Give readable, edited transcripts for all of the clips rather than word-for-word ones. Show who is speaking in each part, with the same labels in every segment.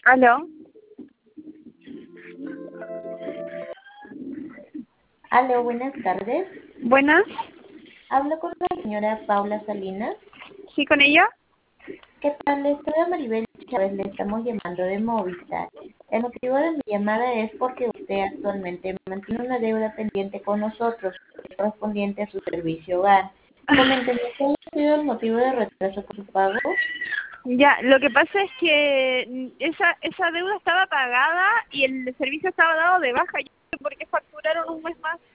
Speaker 1: ¿Aló?
Speaker 2: Aló, buenas tardes.
Speaker 1: ¿Buenas?
Speaker 2: Hablo con la señora Paula Salinas.
Speaker 1: ¿Sí con ella?
Speaker 2: ¿Qué tal? Le estoy a Maribel Chávez, le estamos llamando de Movistar. El motivo de mi llamada es porque usted actualmente mantiene una deuda pendiente con nosotros, correspondiente a su servicio hogar. Coménteme, ¿cuál ha sido el motivo de retraso con su pago?
Speaker 1: Ya, lo que pasa es que esa deuda estaba pagada y el servicio estaba dado de baja. Yo no sé por qué facturaron un mes más.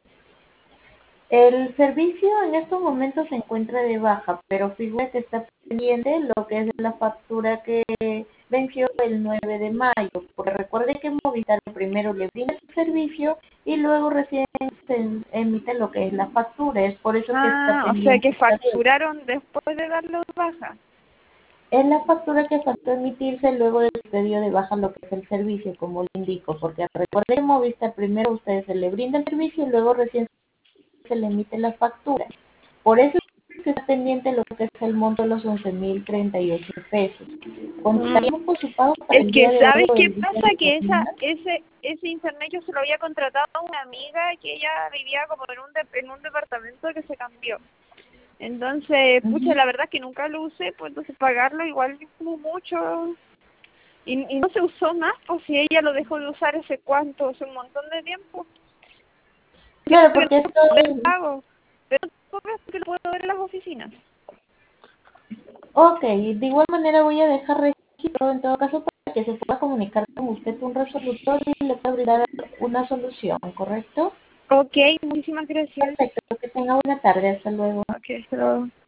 Speaker 2: El servicio en estos momentos se encuentra de baja, pero figura que está pendiente lo que es la factura que venció el 9 de mayo, porque recuerde que Movistar primero le brinda el servicio y luego recién se emite lo que es la factura, es por eso que está
Speaker 1: Ah, o sea
Speaker 2: pendiente
Speaker 1: que
Speaker 2: esta deuda.
Speaker 1: facturaron después de darlo de baja.
Speaker 2: Es la factura que faltó emitirse luego del pedido de baja lo que es el servicio, como le indico, porque recuerde que Movistar primero a ustedes se le brinda el servicio y luego recién se le emite la factura. Por eso es que está pendiente lo que es el monto de los 11.038 pesos.
Speaker 1: Mm.
Speaker 2: Contaríamos con su pago para
Speaker 1: Es
Speaker 2: el día
Speaker 1: que,
Speaker 2: de hoy
Speaker 1: ¿sabes
Speaker 2: o
Speaker 1: qué
Speaker 2: el día
Speaker 1: pasa?
Speaker 2: de
Speaker 1: Que
Speaker 2: mañana.
Speaker 1: ese internet yo se lo había contratado a una amiga que ella vivía como en un departamento que se cambió. Entonces, pucha,
Speaker 2: Ujú.
Speaker 1: la verdad es que nunca lo usé, pues entonces pagarlo igual es como mucho. Y no se usó más, pues si ella lo dejó de usar hace un montón de tiempo. Siento
Speaker 2: Claro,
Speaker 1: que
Speaker 2: porque
Speaker 1: no
Speaker 2: esto
Speaker 1: puedo ver el
Speaker 2: es...
Speaker 1: pago, pero tampoco es que lo puedo ver en las oficinas.
Speaker 2: Ok, de igual manera voy a dejar registrado en todo caso para que se pueda comunicar con usted un resolutor y le pueda brindar una solución, ¿correcto?
Speaker 1: Ok, muchísimas gracias.
Speaker 2: Perfecto, que tenga buena tarde, hasta luego.
Speaker 1: Ok, hasta luego.